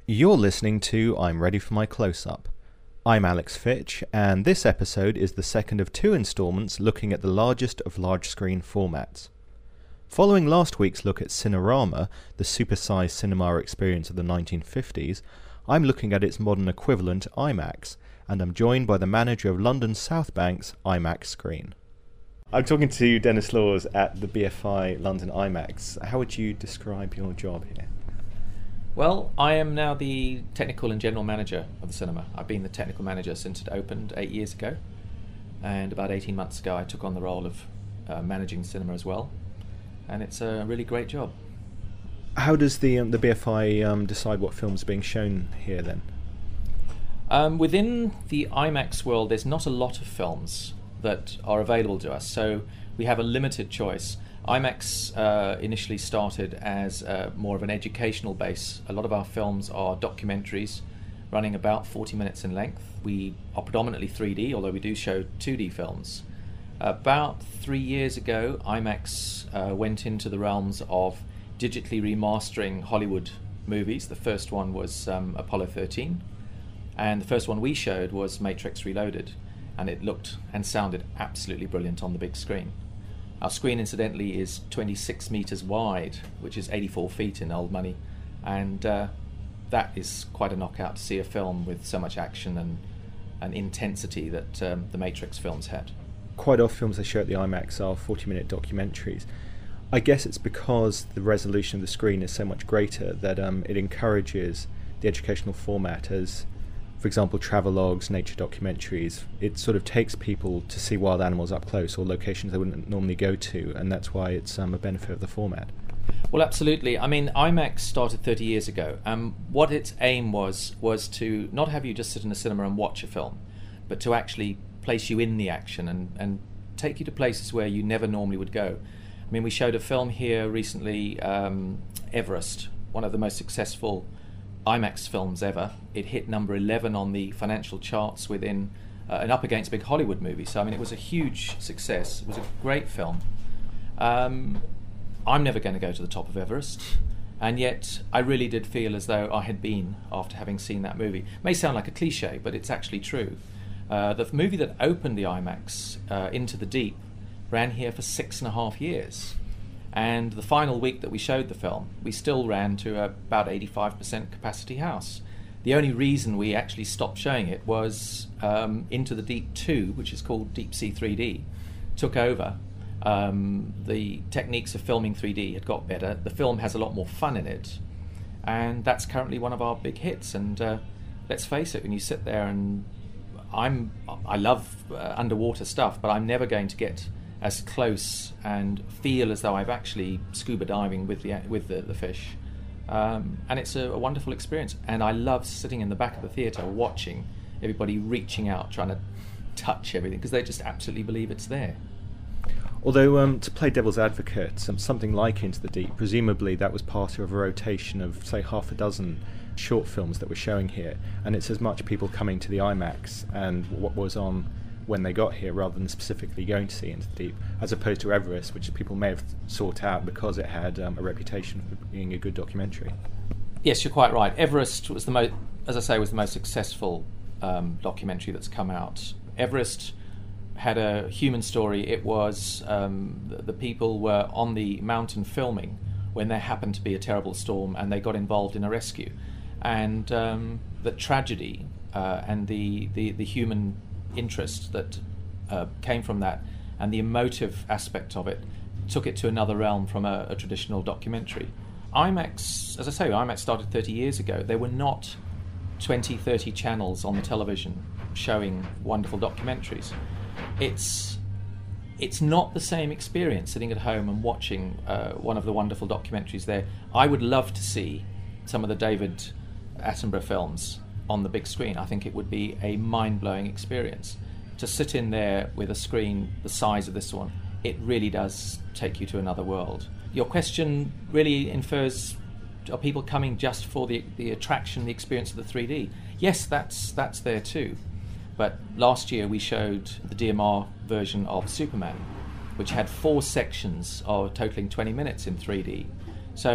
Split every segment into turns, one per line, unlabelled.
You're listening to I'm Ready for My Close-Up. I'm Alex Fitch, and this episode is the second of two installments looking at the largest of large-screen formats. Following last week's look at Cinerama, the supersized cinema experience of the 1950s, I'm looking at its modern equivalent, IMAX, and I'm joined by the manager of London South Bank's IMAX screen. I'm talking to Dennis Laws at the BFI London IMAX. How would you describe your job here?
Well, I am now the technical and general manager of the cinema. I've been the technical manager since it opened 8 years ago, and about 18 months ago I took on the role of managing the cinema as well, and it's a really great job.
How does the BFI decide what films are being shown here then?
Within the IMAX world, there's not a lot of films that are available to us, so we have a limited choice. IMAX initially started as more of an educational base. A lot of our films are documentaries running about 40 minutes in length. We are predominantly 3D, although we do show 2D films. About 3 years ago, IMAX went into the realms of digitally remastering Hollywood movies. The first one was Apollo 13, and the first one we showed was Matrix Reloaded, and it looked and sounded absolutely brilliant on the big screen. Our screen, incidentally, is 26 metres wide, which is 84 feet in old money, and that is quite a knockout to see a film with so much action and intensity that the Matrix films had.
Quite often films they show at the IMAX are 40-minute documentaries. I guess it's because the resolution of the screen is so much greater that it encourages the educational format as, for example, travelogues, nature documentaries. It sort of takes people to see wild animals up close or locations they wouldn't normally go to, and that's why it's a benefit of the format.
Well, absolutely. I mean, IMAX started 30 years ago. What its aim was to not have you just sit in a cinema and watch a film, but to actually place you in the action and take you to places where you never normally would go. I mean, we showed a film here recently, Everest, one of the most successful IMAX films ever. It hit number 11 on the financial charts within and up against big Hollywood movies. So I mean, it was a huge success. It was a great film. I'm never going to go to the top of Everest, and yet I really did feel as though I had been after having seen that movie. It may sound like a cliche, but it's actually true. The movie that opened the IMAX, Into the Deep, ran here for 6.5 years. And the final week that we showed the film, we still ran to about 85% capacity house. The only reason we actually stopped showing it was Into the Deep 2, which is called Deep Sea 3D, took over. The techniques of filming 3D had got better. The film has a lot more fun in it. And that's currently one of our big hits. And let's face it, when you sit there and I love underwater stuff, but I'm never going to get as close and feel as though I've actually scuba diving with the fish, and it's a wonderful experience. And I love sitting in the back of the theatre watching everybody reaching out, trying to touch everything, because they just absolutely believe it's there.
Although, to play devil's advocate, something like Into the Deep, presumably that was part of a rotation of, say, half a dozen short films that we're showing here, and it's as much people coming to the IMAX and what was on when they got here rather than specifically going to see Into the Deep, as opposed to Everest, which people may have sought out because it had a reputation for being a good documentary.
Yes, you're quite right. Everest was the most successful documentary that's come out. Everest had a human story. It was the people were on the mountain filming when there happened to be a terrible storm, and they got involved in a rescue, and the tragedy and the human interest that came from that, and the emotive aspect of it, took it to another realm from a traditional documentary. IMAX, as I say, IMAX started 30 years ago. There were not 20, 30 channels on the television showing wonderful documentaries. It's not the same experience sitting at home and watching one of the wonderful documentaries there. I would love to see some of the David Attenborough films on the big screen. I think it would be a mind-blowing experience. To sit in there with a screen the size of this one, it really does take you to another world. Your question really infers, are people coming just for the attraction, the experience of the 3D? Yes, that's there too. But last year we showed the DMR version of Superman, which had 4 sections totaling 20 minutes in 3D. So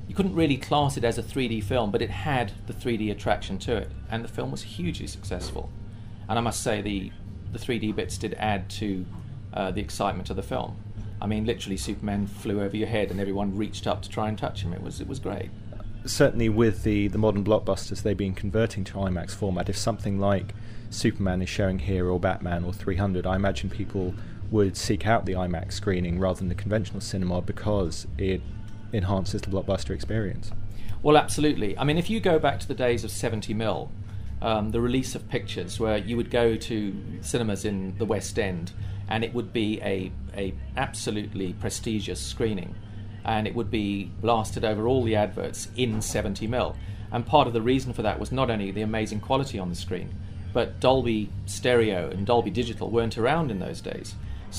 you couldn't really class it as a 3D film, but it had the 3D attraction to it, and the film was hugely successful. And I must say the 3D bits did add to the excitement of the film. I mean, literally, Superman flew over your head and everyone reached up to try and touch him. It was great.
Certainly with the modern blockbusters they've been converting to IMAX format, if something like Superman is showing here, or Batman, or 300, I imagine people would seek out the IMAX screening rather than the conventional cinema because it enhances the blockbuster experience.
Well, absolutely. I mean, if you go back to the days of 70mm, the release of pictures where you would go to cinemas in the West End and it would be a absolutely prestigious screening, and it would be blasted over all the adverts in 70mm. And part of the reason for that was not only the amazing quality on the screen, but Dolby Stereo and Dolby Digital weren't around in those days.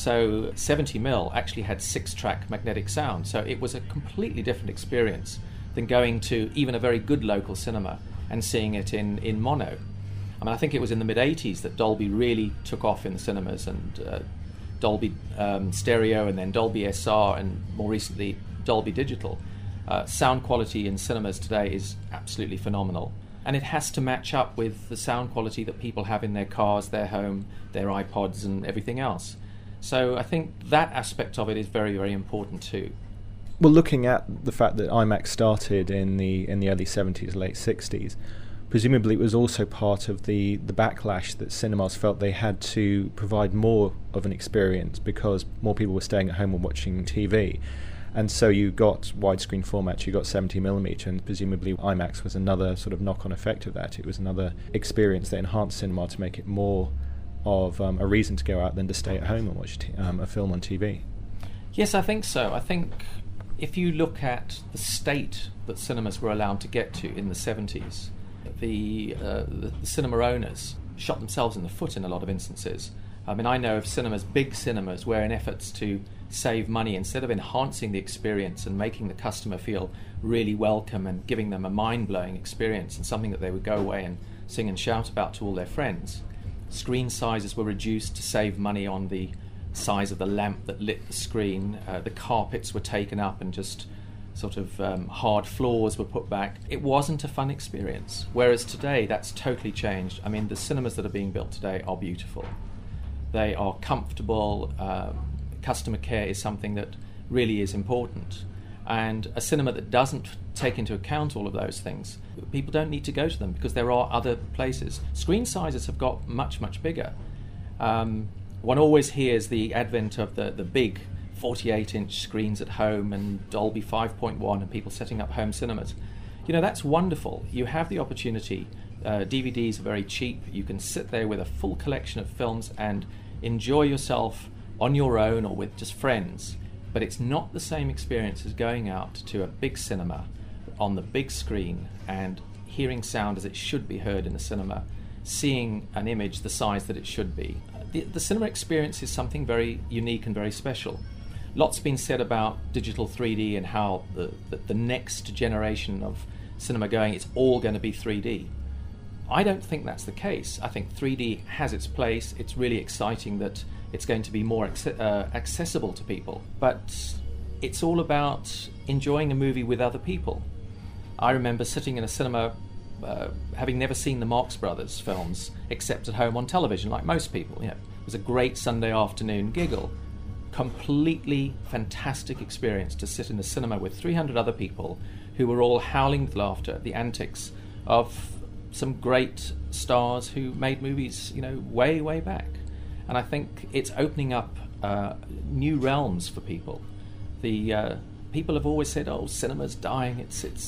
So 70mm actually had 6-track magnetic sound, so it was a completely different experience than going to even a very good local cinema and seeing it in mono. I mean, I think it was in the mid-80s that Dolby really took off in the cinemas, and Dolby Stereo, and then Dolby SR, and more recently Dolby Digital. Sound quality in cinemas today is absolutely phenomenal, and it has to match up with the sound quality that people have in their cars, their home, their iPods and everything else. So I think that aspect of it is very, very important too.
Well, looking at the fact that IMAX started in the early 70s, late 60s, presumably it was also part of the backlash that cinemas felt they had to provide more of an experience because more people were staying at home and watching TV. And so you got widescreen formats, you got 70mm, and presumably IMAX was another sort of knock-on effect of that. It was another experience that enhanced cinema to make it more of a reason to go out than to stay at home and watch a film on TV. Yes,
I think so. I think if you look at the state that cinemas were allowed to get to in the 70s, the cinema owners shot themselves in the foot in a lot of instances. I mean, I know of cinemas, big cinemas, where in efforts to save money, instead of enhancing the experience and making the customer feel really welcome and giving them a mind-blowing experience and something that they would go away and sing and shout about to all their friends, screen sizes were reduced to save money on the size of the lamp that lit the screen. The carpets were taken up and just sort of hard floors were put back. It wasn't a fun experience. Whereas today, that's totally changed. I mean, the cinemas that are being built today are beautiful. They are comfortable. Customer care is something that really is important. And a cinema that doesn't take into account all of those things, people don't need to go to them because there are other places. Screen sizes have got much, much bigger. One always hears the advent of the big 48-inch screens at home and Dolby 5.1 and people setting up home cinemas. You know, that's wonderful. You have the opportunity. DVDs are very cheap. You can sit there with a full collection of films and enjoy yourself on your own or with just friends. But it's not the same experience as going out to a big cinema on the big screen and hearing sound as it should be heard in the cinema, seeing an image the size that it should be. The cinema experience is something very unique and very special. Lots been said about digital 3D and how the next generation of cinema going, it's all going to be 3D. I don't think that's the case. I think 3D has its place. It's really exciting that it's going to be more accessible to people. But it's all about enjoying a movie with other people. I remember sitting in a cinema, having never seen the Marx Brothers films except at home on television, like most people. You know, it was a great Sunday afternoon giggle. Completely fantastic experience to sit in the cinema with 300 other people who were all howling with laughter at the antics of some great stars who made movies, you know, way, way back. And I think it's opening up new realms for people. The people have always said, "Oh, cinema's dying."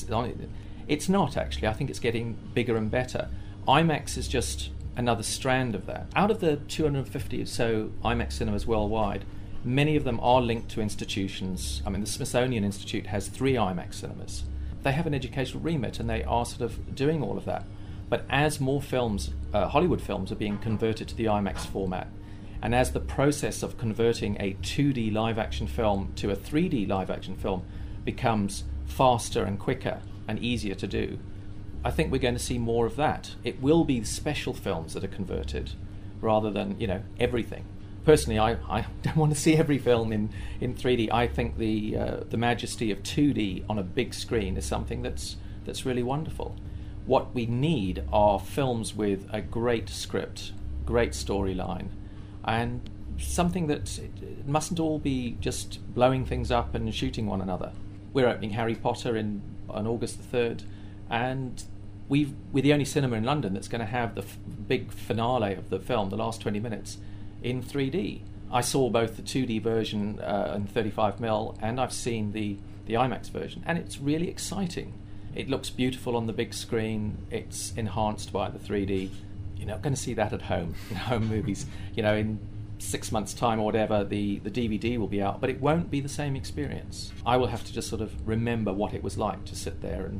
It's not actually. I think it's getting bigger and better. IMAX is just another strand of that. Out of the 250 or so IMAX cinemas worldwide, many of them are linked to institutions. I mean, the Smithsonian Institute has 3 IMAX cinemas. They have an educational remit and they are sort of doing all of that. But as more films, Hollywood films, are being converted to the IMAX format, and as the process of converting a 2D live-action film to a 3D live-action film becomes faster and quicker and easier to do, I think we're going to see more of that. It will be special films that are converted rather than, you know, everything. personally, I don't want to see every film in 3D. I think the majesty of 2D on a big screen is something that's really wonderful. What we need are films with a great script, great storyline, and something that it mustn't all be just blowing things up and shooting one another. We're opening Harry Potter on August the 3rd, and we're the only cinema in London that's going to have the big finale of the film, the last 20 minutes, in 3D. I saw both the 2D version in 35mm, and I've seen the IMAX version, and it's really exciting. It looks beautiful on the big screen. It's enhanced by the 3D. You're not going to see that at home, in home movies. In 6 months' time or whatever, the DVD will be out, but it won't be the same experience. I will have to just sort of remember what it was like to sit there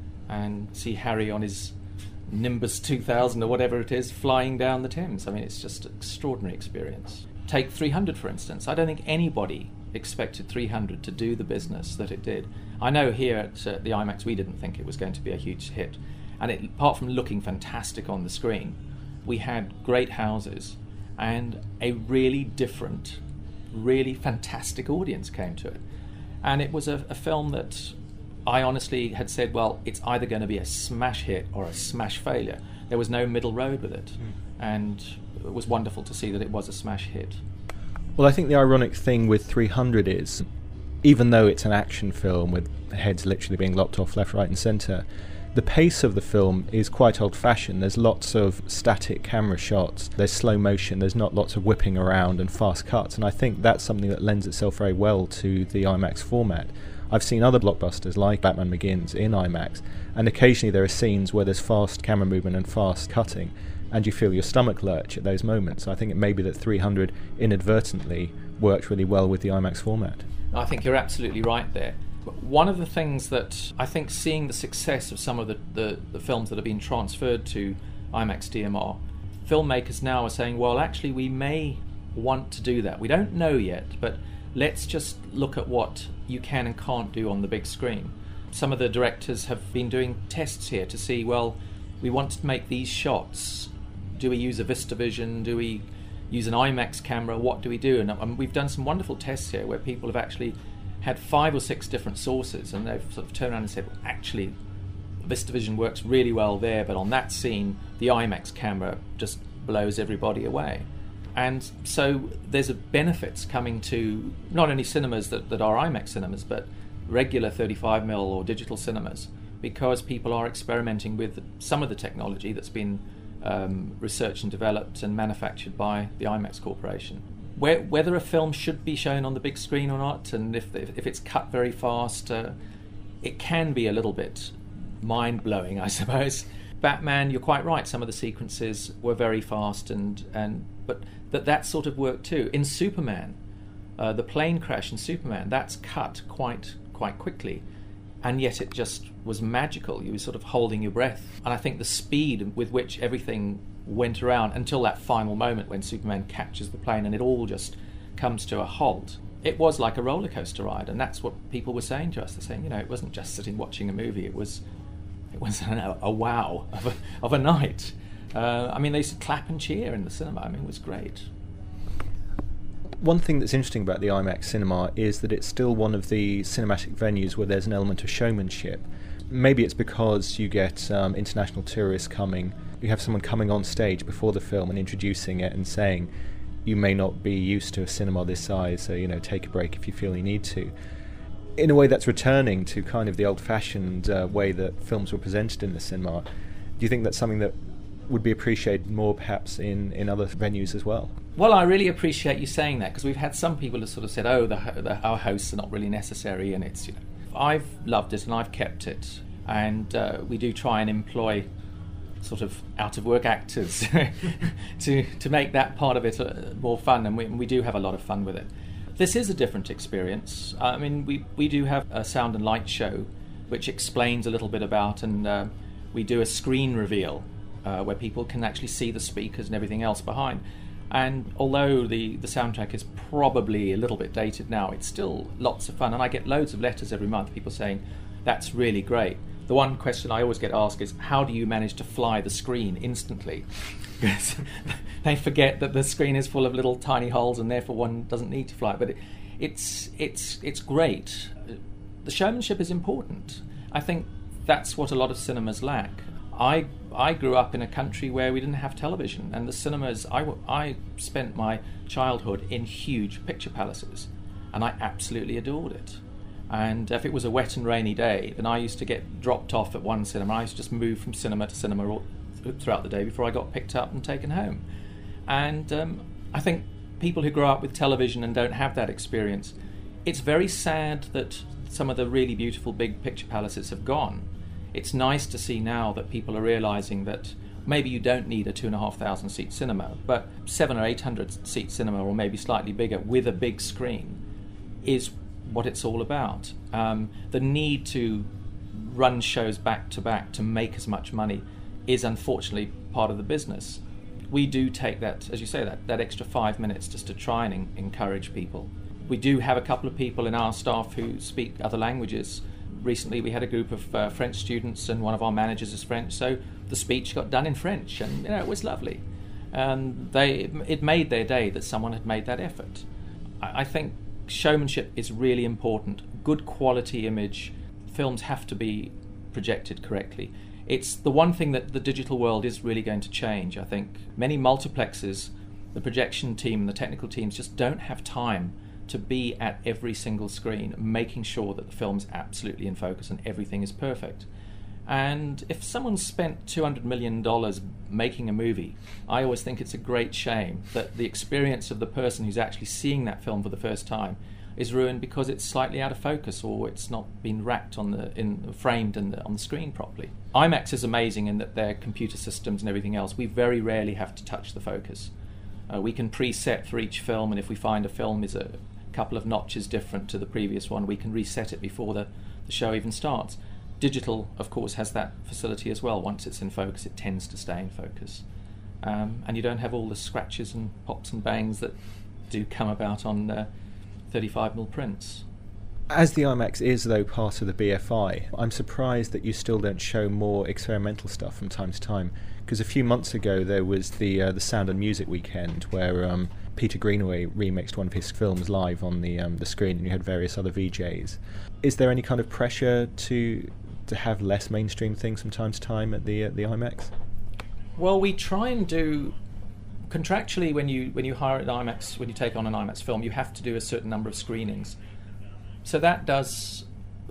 and see Harry on his Nimbus 2000 or whatever it is flying down the Thames. I mean, it's just an extraordinary experience. Take 300, for instance. I don't think anybody expected 300 to do the business that it did. I know here at the IMAX we didn't think it was going to be a huge hit. And apart from looking fantastic on the screen, we had great houses and a really different, really fantastic audience came to it. And it was a film that I honestly had said, well, it's either going to be a smash hit or a smash failure. There was no middle road with it. And it was wonderful to see that it was a smash hit.
Well, I think the ironic thing with 300 is, even though it's an action film with heads literally being lopped off left, right and centre, the pace of the film is quite old-fashioned. There's lots of static camera shots, there's slow motion, there's not lots of whipping around and fast cuts, and I think that's something that lends itself very well to the IMAX format. I've seen other blockbusters like Batman Begins in IMAX, and occasionally there are scenes where there's fast camera movement and fast cutting, and you feel your stomach lurch at those moments. I think it may be that 300 inadvertently worked really well with the IMAX format.
I think you're absolutely right there. But one of the things that I think, seeing the success of some of the films that have been transferred to IMAX DMR, filmmakers now are saying, well, actually we may want to do that. We don't know yet, but let's just look at what you can and can't do on the big screen. Some of the directors have been doing tests here to see, well, we want to make these shots. Do we use a VistaVision? Do we use an IMAX camera? What do we do? And we've done some wonderful tests here where people have actually had 5 or 6 different sources, and they've sort of turned around and said, well, actually, VistaVision works really well there, but on that scene, the IMAX camera just blows everybody away. And so there's benefits coming to not only cinemas that are IMAX cinemas, but regular 35mm or digital cinemas, because people are experimenting with some of the technology that's been researched and developed and manufactured by the IMAX Corporation. Whether a film should be shown on the big screen or not, and if it's cut very fast, it can be a little bit mind-blowing, I suppose. Batman, you're quite right, some of the sequences were very fast, but that sort of worked too. In Superman, the plane crash in Superman, that's cut quite quickly, and yet it just was magical. You were sort of holding your breath. And I think the speed with which everything went around until that final moment when Superman catches the plane and it all just comes to a halt, it was like a roller coaster ride. And that's what people were saying to us. They're saying, it wasn't just sitting watching a movie, it was a wow of a night. They used to clap and cheer in the cinema. It was great.
One thing that's interesting about the IMAX cinema is that it's still one of the cinematic venues where there's an element of showmanship. Maybe it's because you get international tourists coming, you have someone coming on stage before the film and introducing it and saying, you may not be used to a cinema this size, so take a break if you feel you need to. In a way, that's returning to kind of the old-fashioned way that films were presented in the cinema. Do you think that's something that would be appreciated more perhaps in other venues as well?
Well, I really appreciate you saying that, because we've had some people who sort of said, our hosts are not really necessary, and it's, I've loved it and I've kept it, and we do try and employ sort of out-of-work actors to make that part of it more fun, and we do have a lot of fun with it. This is a different experience. We do have a sound and light show which explains a little bit about, and we do a screen reveal where people can actually see the speakers and everything else behind. And although the soundtrack is probably a little bit dated now, it's still lots of fun. And I get loads of letters every month, people saying, that's really great. the one question I always get asked is, how do you manage to fly the screen instantly? Because they forget that the screen is full of little tiny holes, and therefore one doesn't need to fly it. But it's great. The showmanship is important. I think that's what a lot of cinemas lack. I grew up in a country where we didn't have television, and the cinemas, I spent my childhood in huge picture palaces, and I absolutely adored it. And if it was a wet and rainy day, then I used to get dropped off at one cinema. I used to just move from cinema to cinema all throughout the day before I got picked up and taken home. And I think people who grow up with television and don't have that experience, it's very sad that some of the really beautiful big picture palaces have gone. It's nice to see now that people are realising that maybe you don't need a 2,500 seat cinema, but 700 or 800 seat cinema, or maybe slightly bigger, with a big screen, is what it's all about. The need to run shows back to back to make as much money is unfortunately part of the business. We do take that, as you say, that extra 5 minutes just to try and encourage people. We do have a couple of people in our staff who speak other languages. Recently we had a group of French students, and one of our managers is French, so the speech got done in French, and it was lovely. And it made their day that someone had made that effort. I think showmanship is really important. Good quality image. Films have to be projected correctly. It's the one thing that the digital world is really going to change, I think. Many multiplexes, the projection team and the technical teams just don't have time to be at every single screen, making sure that the film's absolutely in focus and everything is perfect. And if someone spent $200 million making a movie, I always think it's a great shame that the experience of the person who's actually seeing that film for the first time is ruined because it's slightly out of focus, or it's not been wrapped framed on the screen properly. IMAX is amazing in that their computer systems and everything else, we very rarely have to touch the focus. We can preset for each film, and if we find a film is a couple of notches different to the previous one, we can reset it before the show even starts. Digital, of course, has that facility as well. Once it's in focus, it tends to stay in focus. And you don't have all the scratches and pops and bangs that do come about on 35mm prints.
As the IMAX is, though, part of the BFI, I'm surprised that you still don't show more experimental stuff from time to time. Because a few months ago there was the Sound and Music weekend where Peter Greenaway remixed one of his films live on the screen, and you had various other VJs. Is there any kind of pressure to have less mainstream things from time to time at the IMAX?
Well, we try and do contractually when you hire an IMAX, when you take on an IMAX film, you have to do a certain number of screenings. So that does,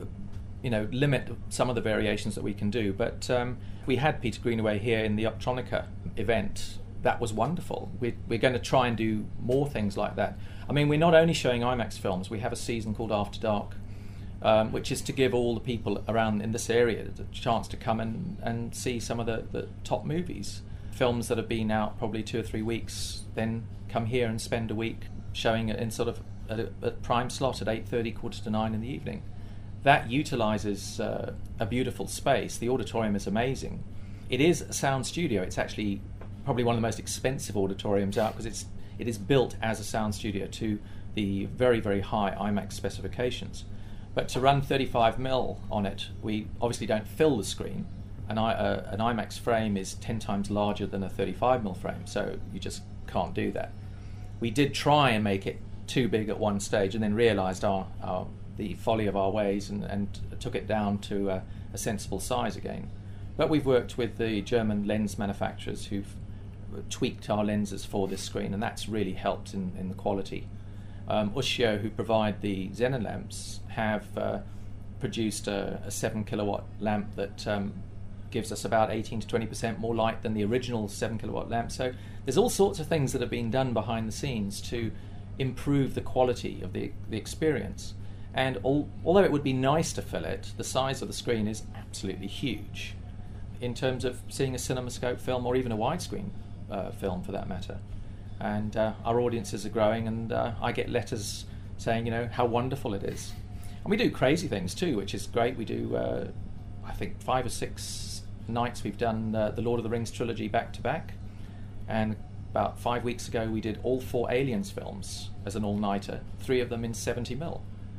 limit some of the variations that we can do. But we had Peter Greenaway here in the Optronica event. That was wonderful. We're going to try and do more things like that. I mean, we're not only showing IMAX films. We have a season called After Dark, which is to give all the people around in this area the chance to come and see some of the top movies. Films that have been out probably 2 or 3 weeks, then come here and spend a week showing it in sort of a prime slot at 8:30, 8:45 in the evening. That utilises a beautiful space. The auditorium is amazing. It is a sound studio. It's actually probably one of the most expensive auditoriums out because it is built as a sound studio to the very, very high IMAX specifications. But to run 35mm on it, we obviously don't fill the screen. An IMAX frame is 10 times larger than a 35mm frame, so you just can't do that. We did try and make it too big at one stage, and then realised the folly of our ways and took it down to a sensible size again. But we've worked with the German lens manufacturers who've tweaked our lenses for this screen, and that's really helped in the quality. Ushio, who provide the Xenon lamps, have produced a 7 kilowatt lamp that gives us about 18 to 20% more light than the original 7 kilowatt lamp. So there's all sorts of things that are being done behind the scenes to improve the quality of the experience. And although it would be nice to fill it, the size of the screen is absolutely huge in terms of seeing a CinemaScope film or even a widescreen film for that matter. And our audiences are growing, and I get letters saying, how wonderful it is. And we do crazy things too, which is great. We do, I think, 5 or 6 nights we've done the Lord of the Rings trilogy back to back. And about 5 weeks ago we did all 4 Aliens films as an all-nighter, 3 of them in 70mm.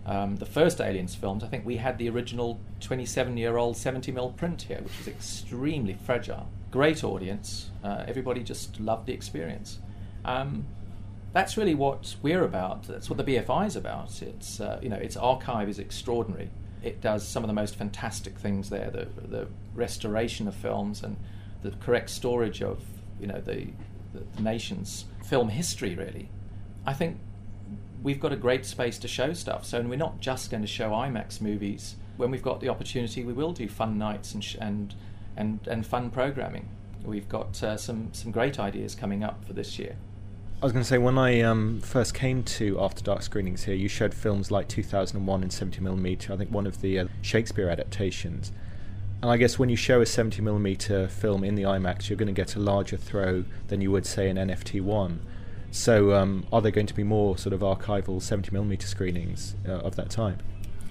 The first Aliens films, I think we had the original 27-year-old 70mm print here, which was extremely fragile. Great audience. Everybody just loved the experience. That's really what we're about. That's what the BFI is about. It's its archive is extraordinary. It does some of the most fantastic things there. The restoration of films and the correct storage of the nation's film history. Really, I think we've got a great space to show stuff. So we're not just going to show IMAX movies. When we've got the opportunity, we will do fun nights and fun programming. We've got some great ideas coming up for this year.
I was going to say, when I first came to After Dark screenings here, you showed films like 2001 in 70mm, I think one of the Shakespeare adaptations. And I guess when you show a 70mm film in the IMAX, you're going to get a larger throw than you would, say, in NFT1. So are there going to be more sort of archival 70mm screenings of that type?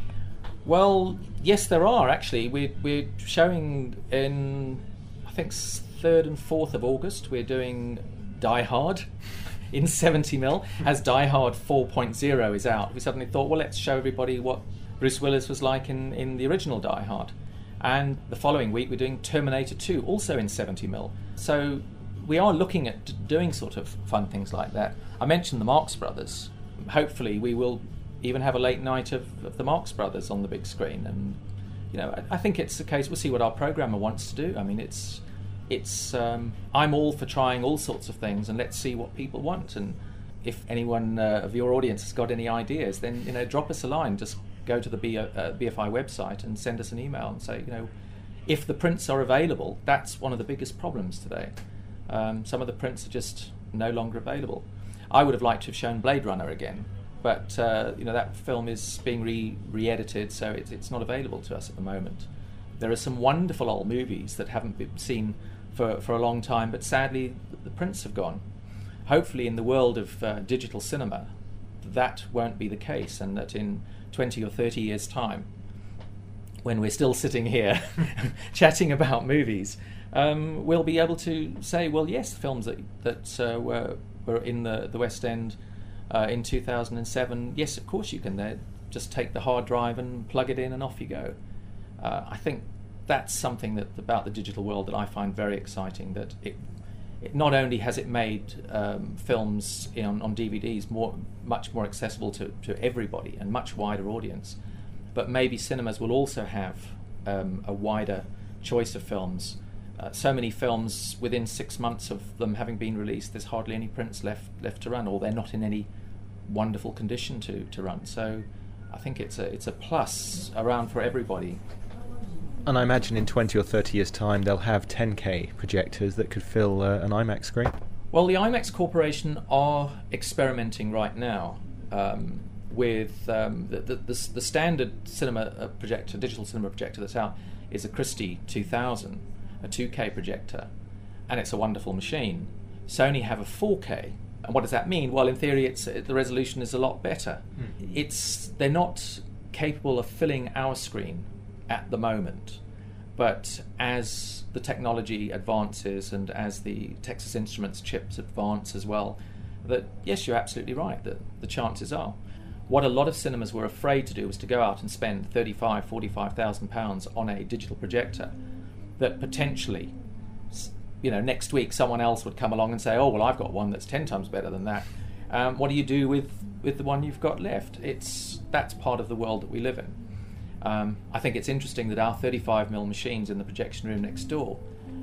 Well, yes, there are, actually. We're showing in, I think, 3rd and 4th of August. We're doing Die Hard in 70mm. As Die Hard 4.0 is out, we suddenly thought, well, let's show everybody what Bruce Willis was like in the original Die Hard. And the following week, we're doing Terminator 2, also in 70mm. So we are looking at doing sort of fun things like that. I mentioned the Marx Brothers. Hopefully, we will even have a late night of the Marx Brothers on the big screen. And I think it's the case. We'll see what our programmer wants to do. I mean, it's I'm all for trying all sorts of things, and let's see what people want. And if anyone of your audience has got any ideas, then drop us a line. Just go to the BFI website and send us an email and say, if the prints are available. That's one of the biggest problems today. Some of the prints are just no longer available. I would have liked to have shown Blade Runner again, but that film is being re-edited, so it's not available to us at the moment. There are some wonderful old movies that haven't been seen for a long time, but sadly the prints have gone. Hopefully in the world of digital cinema that won't be the case, and that in 20 or 30 years' time, when we're still sitting here chatting about movies, we'll be able to say, well, yes, the films that were in the West End in 2007, yes, of course you can just take the hard drive and plug it in and off you go. I think that's something about the digital world that I find very exciting, that it not only has it made films on DVDs much more accessible to everybody and much wider audience, but maybe cinemas will also have a wider choice of films. So many films, within 6 months of them having been released, there's hardly any prints left to run, or they're not in any wonderful condition to run. So I think it's a plus around for everybody.
And I imagine in 20 or 30 years' time they'll have 10K projectors that could fill an IMAX screen.
Well, the IMAX Corporation are experimenting right now with the standard cinema projector, digital cinema projector that's out is a Christie 2000, a 2K projector, and it's a wonderful machine. Sony have a 4K. And what does that mean? Well, in theory, the resolution is a lot better. They're not capable of filling our screen at the moment, but as the technology advances and as the Texas Instruments chips advance as well, that yes, you're absolutely right, that the chances are. What a lot of cinemas were afraid to do was to go out and spend £45,000 on a digital projector, that potentially, next week someone else would come along and say, oh, well, I've got one that's 10 times better than that. What do you do with the one you've got left? That's part of the world that we live in. I think it's interesting that our 35mm machines in the projection room next door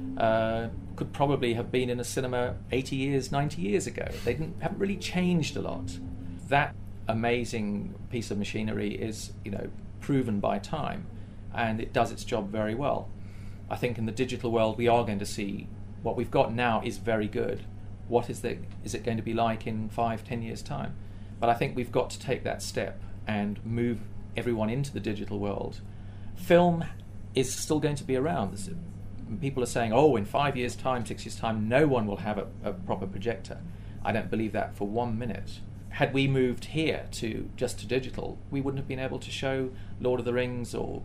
could probably have been in a cinema 80 years, 90 years ago. They haven't really changed a lot. That amazing piece of machinery is, proven by time, and it does its job very well. I think in the digital world we are going to see what we've got now is very good. What is it going to be like in 5-10 years' time? But I think we've got to take that step and move everyone into the digital world. Film is still going to be around. People are saying, oh, in 5 years' time, 6 years' time, no one will have a proper projector. I don't believe that for 1 minute. Had we moved here to digital, we wouldn't have been able to show Lord of the Rings or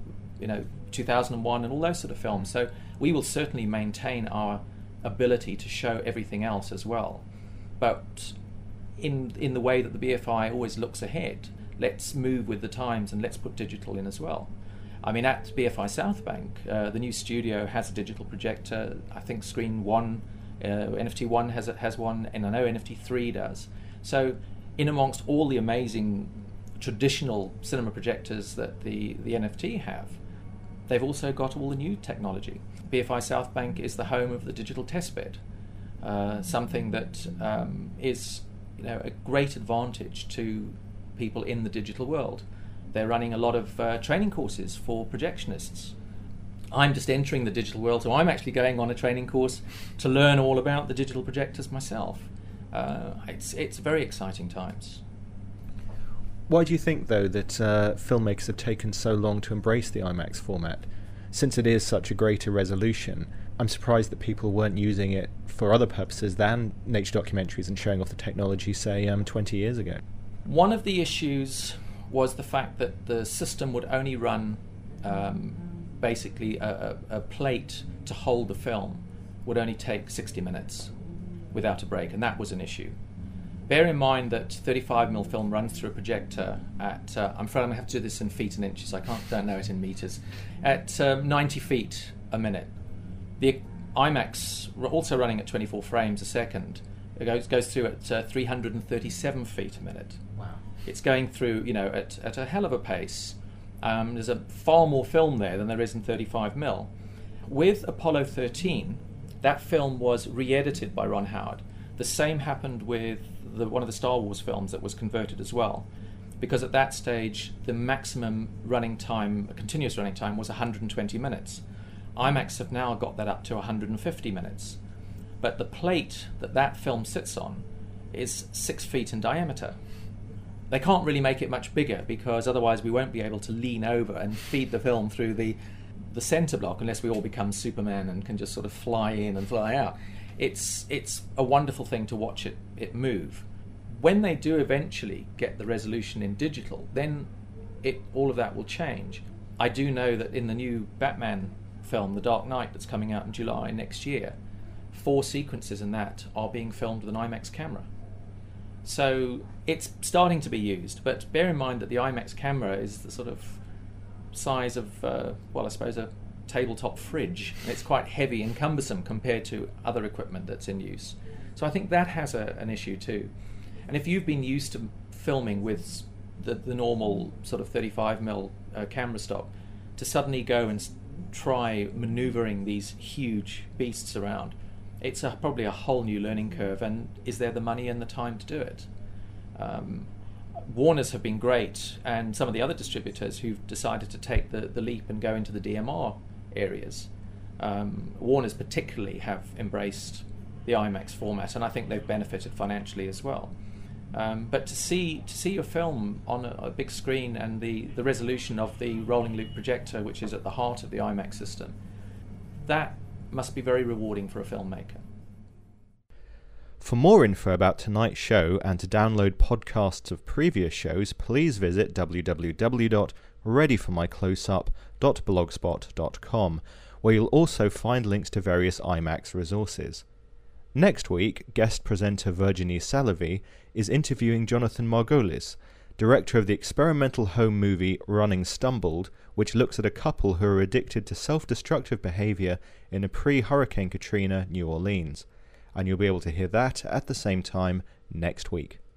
2001 and all those sort of films. So we will certainly maintain our ability to show everything else as well. But in the way that the BFI always looks ahead, let's move with the times and let's put digital in as well. I mean, at BFI Southbank, the new studio has a digital projector. I think Screen 1, NFT 1 has one, and I know NFT 3 does. So in amongst all the amazing traditional cinema projectors that the NFT have, they've also got all the new technology. BFI Southbank is the home of the digital testbed, something that is a great advantage to people in the digital world. They're running a lot of training courses for projectionists. I'm just entering the digital world, so I'm actually going on a training course to learn all about the digital projectors myself. It's very exciting times.
Why do you think, though, that filmmakers have taken so long to embrace the IMAX format? Since it is such a greater resolution, I'm surprised that people weren't using it for other purposes than nature documentaries and showing off the technology, say, 20 years ago.
One of the issues was the fact that the system would only run basically a plate to hold the film would only take 60 minutes without a break, and that was an issue. Bear in mind that 35mm film runs through a projector at, I'm afraid I'm going to have to do this in feet and inches, I don't know it in meters, at 90 feet a minute. The IMAX, also running at 24 frames a second, it goes through at 337 feet a minute.
Wow.
It's going through, at a hell of a pace. There's a far more film there than there is in 35mm. With Apollo 13, that film was re-edited by Ron Howard. The same happened with one of the Star Wars films that was converted as well, because at that stage the maximum running time, continuous running time, was 120 minutes. IMAX have now got that up to 150 minutes. But the plate that film sits on is 6 feet in diameter. They can't really make it much bigger because otherwise we won't be able to lean over and feed the film through the center block unless we all become Superman and can just sort of fly in and fly out. It's a wonderful thing to watch it move. When they do eventually get the resolution in digital, then all of that will change. I do know that in the new Batman film, The Dark Knight, that's coming out in July next year, 4 sequences in that are being filmed with an IMAX camera. So it's starting to be used, but bear in mind that the IMAX camera is the sort of size of, I suppose a tabletop fridge. It's quite heavy and cumbersome compared to other equipment that's in use. So I think that has an issue too. And if you've been used to filming with the normal sort of 35mm camera stock, to suddenly go and try manoeuvring these huge beasts around, it's probably a whole new learning curve, and is there the money and the time to do it? Warner's have been great, and some of the other distributors who've decided to take the leap and go into the DMR areas. Warner's particularly have embraced the IMAX format, and I think they've benefited financially as well. But to see your film on a big screen and the resolution of the rolling loop projector, which is at the heart of the IMAX system, that must be very rewarding for a filmmaker.
For more info about tonight's show and to download podcasts of previous shows, please visit www.readyformycloseup.blogspot.com, where you'll also find links to various IMAX resources. Next week, guest presenter Virginie Salovey is interviewing Jonathan Margolis, director of the experimental home movie Running Stumbled, which looks at a couple who are addicted to self-destructive behaviour in a pre-Hurricane Katrina New Orleans. And you'll be able to hear that at the same time next week.